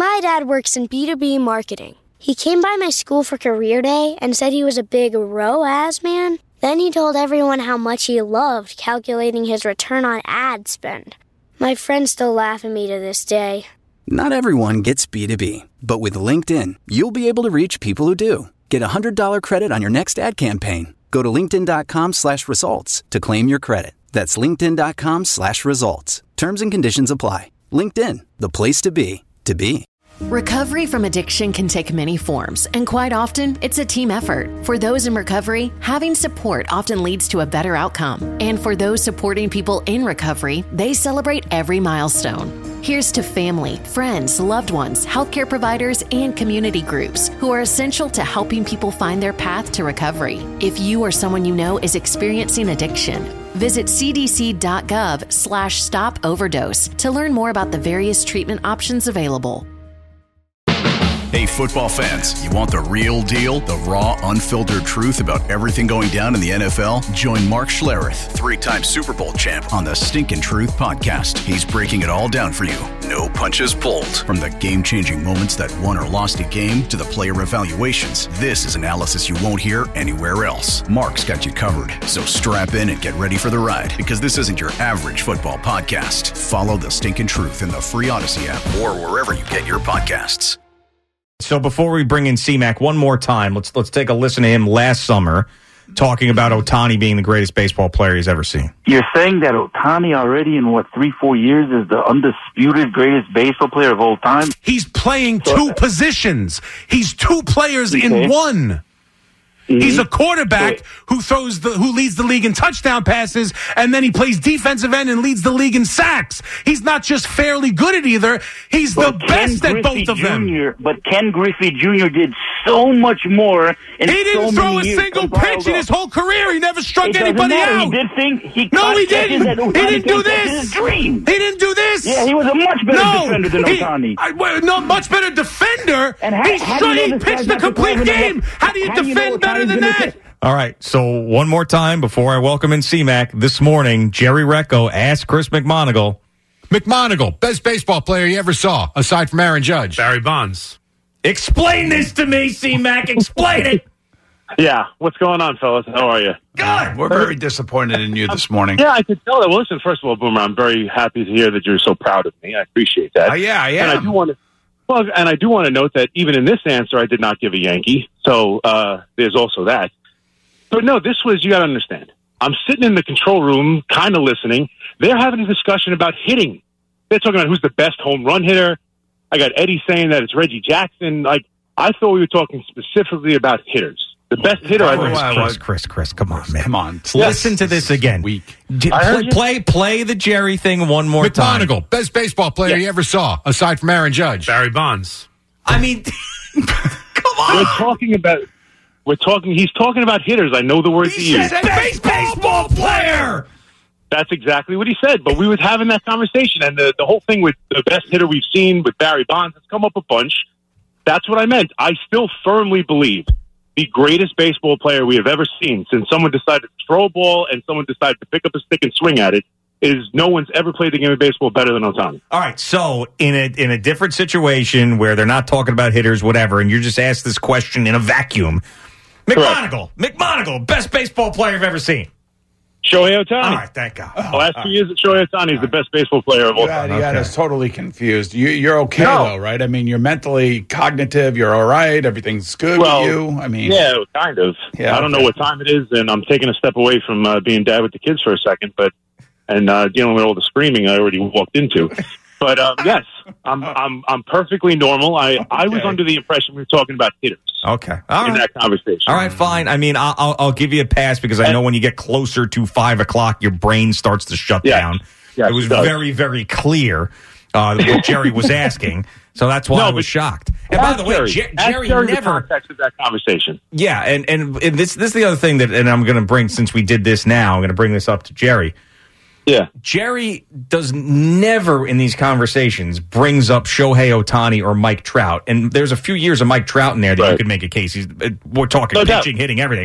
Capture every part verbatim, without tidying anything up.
My dad works in B two B marketing. He came by my school for career day and said he was a big R O A S man. Then he told everyone how much he loved calculating his return on ad spend. My friends still laugh at me to this day. Not everyone gets B two B, but with LinkedIn, you'll be able to reach people who do. Get a one hundred dollars credit on your next ad campaign. Go to linkedin.com slash results to claim your credit. That's linkedin.com slash results. Terms and conditions apply. LinkedIn, the place to be, to be. Recovery from addiction can take many forms, and quite often, it's a team effort. For those in recovery, having support often leads to a better outcome. And for those supporting people in recovery, they celebrate every milestone. Here's to family, friends, loved ones, healthcare providers, and community groups who are essential to helping people find their path to recovery. If you or someone you know is experiencing addiction, visit cdc.gov slash stop overdose to learn more about the various treatment options available. Hey, football fans, you want the real deal, the raw, unfiltered truth about everything going down in the N F L? Join Mark Schlereth, three-time Super Bowl champ, on the Stinkin' Truth podcast. He's breaking it all down for you. No punches pulled. From the game-changing moments that won or lost a game to the player evaluations, this is analysis you won't hear anywhere else. Mark's got you covered, so strap in and get ready for the ride, because this isn't your average football podcast. Follow the Stinkin' Truth in the free Odyssey app or wherever you get your podcasts. So before we bring in C-Mac one more time, let's let's take a listen to him last summer talking about Ohtani being the greatest baseball player he's ever seen. You're saying that Ohtani already in, what, three, four years is the undisputed greatest baseball player of all time? He's playing so, two positions. He's two players okay. in one. Mm-hmm. He's a quarterback so, who throws the who leads the league in touchdown passes, and then he plays defensive end and leads the league in sacks. He's not just fairly good at either; he's the best Ken at Griffey both of Junior them. But Ken Griffey Junior did so much more. In he didn't so throw a years single pitch in his whole career. He never struck it anybody matter. out. He did think he no, he didn't. He didn't do this. Dream. He didn't do this. Yeah, he was a much better no, defender than he, Ohtani. I, well, no, much better defender. And how, he how shot, do you know he pitched the complete game. How do you how defend do you know better than that? Say, All right, so one more time before I welcome in C-Mac. This morning, Jerry Recco asked Chris McMonagle. McMonagle, best baseball player you ever saw, aside from Aaron Judge. Barry Bonds. Explain this to me, C-Mac. Explain it. Yeah, what's going on, fellas? How are you? Good. We're very disappointed in you this morning. Yeah, I could tell that. Well, listen, first of all, Boomer, I'm very happy to hear that you're so proud of me. I appreciate that. Uh, yeah, I am. And I do want to, well, and I do want to note that even in this answer, I did not give a Yankee. So uh, there's also that. But no, this was, you got to understand. I'm sitting in the control room, kind of listening. They're having a discussion about hitting. They're talking about who's the best home run hitter. I got Eddie saying that it's Reggie Jackson. Like, I thought we were talking specifically about hitters. The best hitter I Chris, think. Chris, Chris, Chris, come on, man. Come on. Listen to this again. Weak. D- play, play, play the Jerry thing one more time. McMonagle, best baseball player Yeah. you ever saw, aside from Aaron Judge. Barry Bonds. I mean, come on. We're talking about, we're talking, he's talking about hitters. I know the words he, he used. said best baseball player. That's exactly what he said. But we was having that conversation, and the, the whole thing with the best hitter we've seen with Barry Bonds has come up a bunch. That's what I meant. I still firmly believe the greatest baseball player we have ever seen since someone decided to throw a ball and someone decided to pick up a stick and swing at it is no one's ever played the game of baseball better than Ohtani. All right, so in a in a different situation where they're not talking about hitters, whatever, and you're just asked this question in a vacuum, McMonagle, Correct. McMonagle, best baseball player I've ever seen. Shohei Ohtani. All right, thank God. The last two years, Shohei Ohtani is the best baseball player of all You got, time. you got Okay. us totally confused. You, you're okay, No. though, right? I mean, you're mentally cognitive. You're all right. Everything's good Well, with you. I mean, Yeah, kind of. Yeah, I don't okay. know what time it is, and I'm taking a step away from uh, being dad with the kids for a second, but and uh, dealing with all the screaming I already walked into. But um, yes, I'm I'm I'm perfectly normal. I, I was Okay. under the impression we were talking about hitters Okay, all in right. that conversation. All right, fine. I mean, I'll, I'll, I'll give you a pass because I know when you get closer to five o'clock, your brain starts to shut Yes. down. Yes, it was it does. very, very clear uh, what Jerry was asking, so that's why No, I was but- shocked. And by Ask the way, Jerry, Jer- Ask Jerry Jerry the never. context of that conversation. Yeah, and, and and this this is the other thing that, and I'm going to bring since we did this now, I'm going to bring this up to Jerry. Yeah, Jerry does never in these conversations brings up Shohei Ohtani or Mike Trout, and there's a few years of Mike Trout in there that you Right. could make a case. He's, uh, we're talking No doubt. pitching, hitting, everything.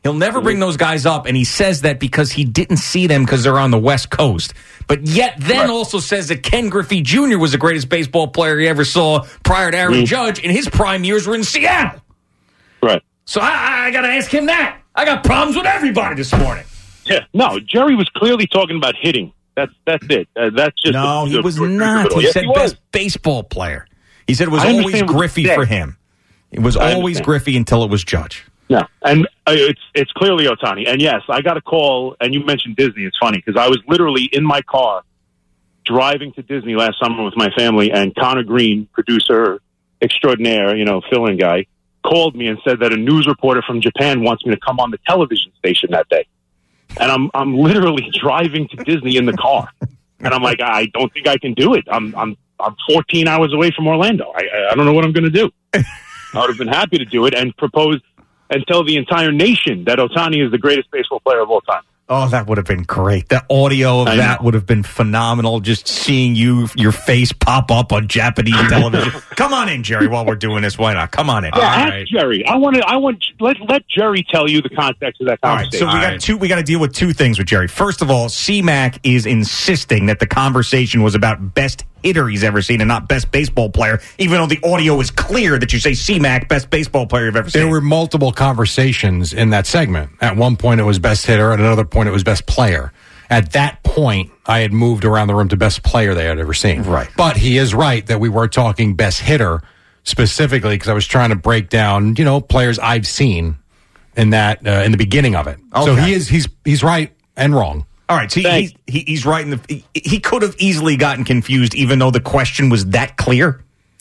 He'll never bring those guys up, and he says that because he didn't see them because they're on the West Coast. But yet then right. also says that Ken Griffey Junior was the greatest baseball player he ever saw prior to Aaron mm. Judge, and his prime years were in Seattle. Right. So I, I got to ask him that. I got problems with everybody this morning. Yeah, no, Jerry was clearly talking about hitting. That's that's it. Uh, that's just no, the, he the, was the, not. the, he yes, said he best baseball player. He said it was I always Griffey for him. It was I always understand. Griffey until it was Judge. Yeah, and uh, it's it's clearly Ohtani. And yes, I got a call, and you mentioned Disney. It's funny because I was literally in my car driving to Disney last summer with my family, and Connor Green, producer extraordinaire, you know, fill-in guy, called me and said that a news reporter from Japan wants me to come on the television station that day. And I'm I'm literally driving to Disney in the car, and I'm like, I don't think I can do it. I'm I'm I'm fourteen hours away from Orlando. I I don't know what I'm going to do. I would have been happy to do it and propose and tell the entire nation that Ohtani is the greatest baseball player of all time. Oh, that would have been great. The audio of I that know. would have been phenomenal. Just seeing you, your face pop up on Japanese television. Come on in, Jerry, while we're doing this. Why not? Come on in. Yeah, All ask right. Jerry. I want to. I want let let Jerry tell you the context of that All right, conversation. so we got two. We got to deal with two things with Jerry. First of all, C-Mac is insisting that the conversation was about best hitter he's ever seen and not best baseball player, even though the audio is clear that you say C-Mac, best baseball player you've ever seen. There were multiple conversations in that segment. At one point, it was best hitter. At another point, it was best player. At that point, I had moved around the room to best player they had ever seen. Right. But he is right that we were talking best hitter specifically because I was trying to break down, you know, players I've seen in that uh, in the beginning of it. Okay. So he is he's he's right and wrong. All right, so he, he, he's right in the. He, he could have easily gotten confused, even though the question was that clear.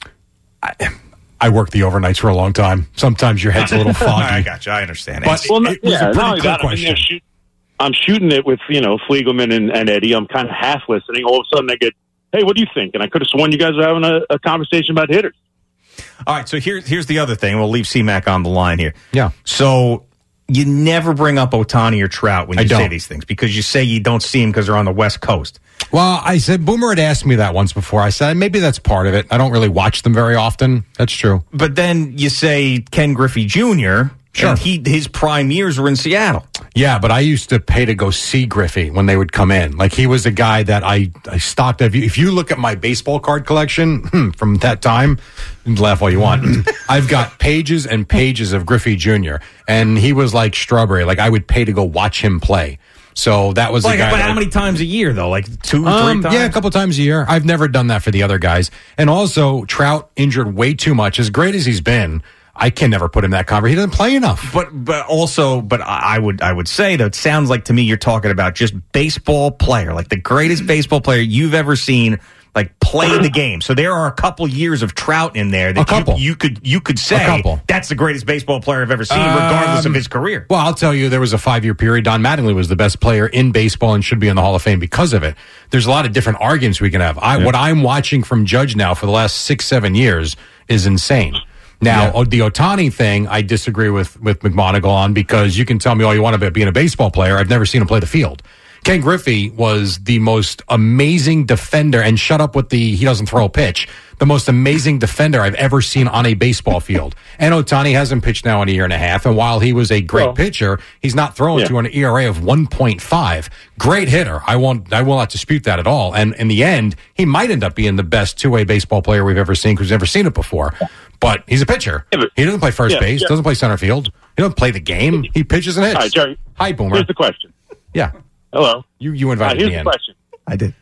I, I worked the overnights for a long time. Sometimes your head's a little foggy. I got you. I understand. But well, it, it was yeah, a not pretty only clear that, I'm, in question. there shoot, I'm shooting it with you know Fliegelman and, and Eddie. I'm kind of half listening. All of a sudden, I get, "Hey, what do you think?" And I could have sworn you guys were having a, a conversation about hitters. All right, so here's here's the other thing. We'll leave C-Mac on the line here. Yeah. So you never bring up Ohtani or Trout when you I say don't. these things because you say you don't see him because they're on the West Coast. Well, I said Boomer had asked me that once before. I said maybe that's part of it. I don't really watch them very often. That's true. But then you say Ken Griffey Junior Sure. And he his prime years were in Seattle. Yeah, but I used to pay to go see Griffey when they would come in. Like he was a guy that I, I stocked. If you, if you look at my baseball card collection from that time, you can laugh all you want. I've got pages and pages of Griffey Junior And he was like strawberry. Like I would pay to go watch him play. So that was Like, a guy. but that how I- many times a year though? Like two, Um, three times? yeah, a couple times a year. I've never done that for the other guys. And also, Trout injured way too much. As great as he's been, I can never put him in that conversation. He doesn't play enough. But but also, but I I would I would say that it sounds like to me you're talking about just baseball player, like the greatest baseball player you've ever seen, like play the game. So there are a couple years of Trout in there that A couple. You, you could you could say A couple. that's the greatest baseball player I've ever seen, regardless of Um, his career. Well, I'll tell you, there was a five-year period. Don Mattingly was the best player in baseball and should be in the Hall of Fame because of it. There's a lot of different arguments we can have. I, Yeah. What I'm watching from Judge now for the last six, seven years is insane. Now, Yeah. the Ohtani thing, I disagree with, with McMonagle on because you can tell me all you want about being a baseball player. I've never seen him play the field. Ken Griffey was the most amazing defender, and shut up with the he doesn't throw a pitch, the most amazing defender I've ever seen on a baseball field. And Ohtani hasn't pitched now in a year and a half, and while he was a great Well, pitcher, he's not throwing yeah. to an E R A of one point five. Great hitter. I won't, I will not dispute that at all. And in the end, he might end up being the best two-way baseball player we've ever seen because we've never seen it before. But he's a pitcher. Yeah, but- He doesn't play first Yeah, base, yeah. doesn't play center field. He doesn't play the game. He pitches and hits. All right, Jerry. Hi, Boomer. Here's the question. Yeah. Hello. You you All right, invited here's me the in. question. I did.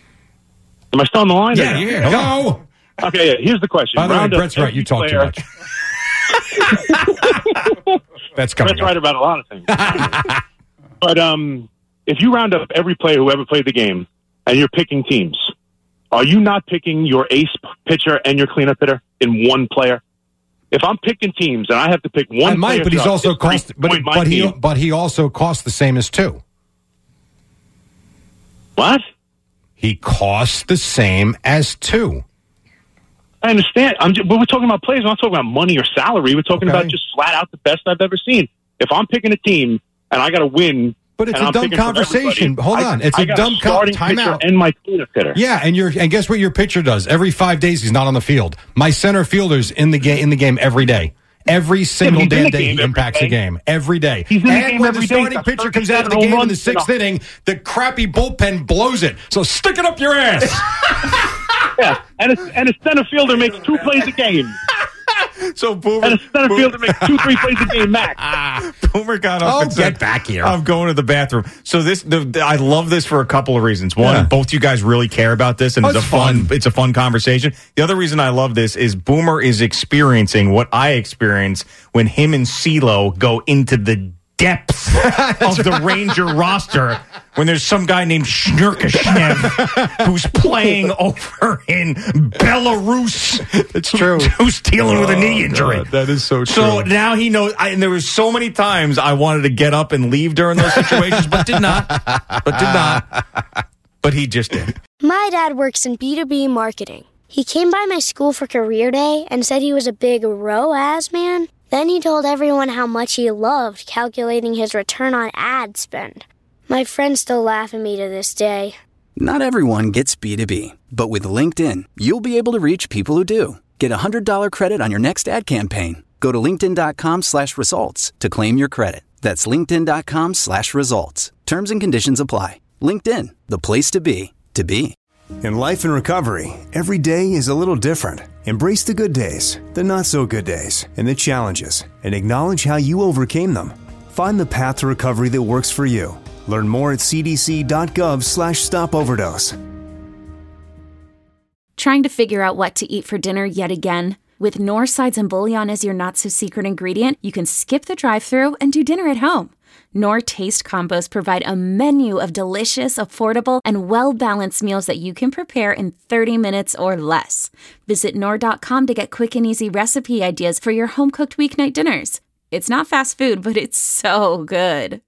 Am I still on the line? Yeah, or no? yeah. Hello. Okay, yeah. Here's the question. By the way, Round up Brett's right. every You talk too player- much. That's coming Brett's up. right about a lot of things. But um, if you round up every player who ever played the game and you're picking teams, are you not picking your ace p- pitcher and your cleanup hitter in one player? If I'm picking teams and I have to pick one I might, player but he's throughout also history cost. to But point my but he team- but he also cost the same as two. What? He costs the same as two. I understand. I'm just, but we're talking about players. We're not talking about money or salary. We're talking Okay. about just flat out the best I've ever seen. If I'm picking a team and I got to win, But it's and a I'm dumb picking from conversation. everybody, Hold I- on, it's I a got dumb co- starting time pitcher out. and my cleanup hitter. Yeah, and your and guess what your pitcher does? Every five days he's not on the field. My center fielder's in the game in the game every day. Every single Yeah, but he's in damn the day game he every impacts day. a game. Every day. He's in the and game when every the day. starting It's a pitcher comes out of the thirty-seven game in the home sixth runs. inning, the crappy bullpen blows it. So stick it up your ass. Yeah, and a, and a center fielder makes two plays a game. So Boomer, And a center Boomer- fielder makes two, three plays a game max. Boomer got up Oh, and said, get back here. I'm going to the bathroom. So this, the, I love this for a couple of reasons. One, Yeah. both you guys really care about this, and Oh, it's a it's fun, fun. it's a fun conversation. The other reason I love this is Boomer is experiencing what I experience when him and CeeLo go into the depths of the Ranger roster when there's some guy named Shnurkashnev who's playing over in Belarus. It's true. Who's dealing with a knee Oh, injury. God, that is so true. So now he knows. I, and there was so many times I wanted to get up and leave during those situations, but did not. But did not. But he just did. My dad works in B two B marketing. He came by my school for career day and said he was a big R O A S man. Then he told everyone how much he loved calculating his return on ad spend. My friends still laugh at me to this day. Not everyone gets B two B, but with LinkedIn, you'll be able to reach people who do. Get a one hundred dollars credit on your next ad campaign. Go to linkedin.com slash results to claim your credit. That's linkedin.com slash results. Terms and conditions apply. LinkedIn, the place to be, to be. In life and recovery, every day is a little different. Embrace the good days, the not so good days, and the challenges, and acknowledge how you overcame them. Find the path to recovery that works for you. Learn more at cdc.gov slash stop overdose. Trying to figure out what to eat for dinner yet again? With Knorr sides and bouillon as your not-so-secret ingredient, you can skip the drive-thru and do dinner at home. Knorr Taste Combos provide a menu of delicious, affordable, and well-balanced meals that you can prepare in thirty minutes or less. Visit Knorr dot com to get quick and easy recipe ideas for your home-cooked weeknight dinners. It's not fast food, but it's so good.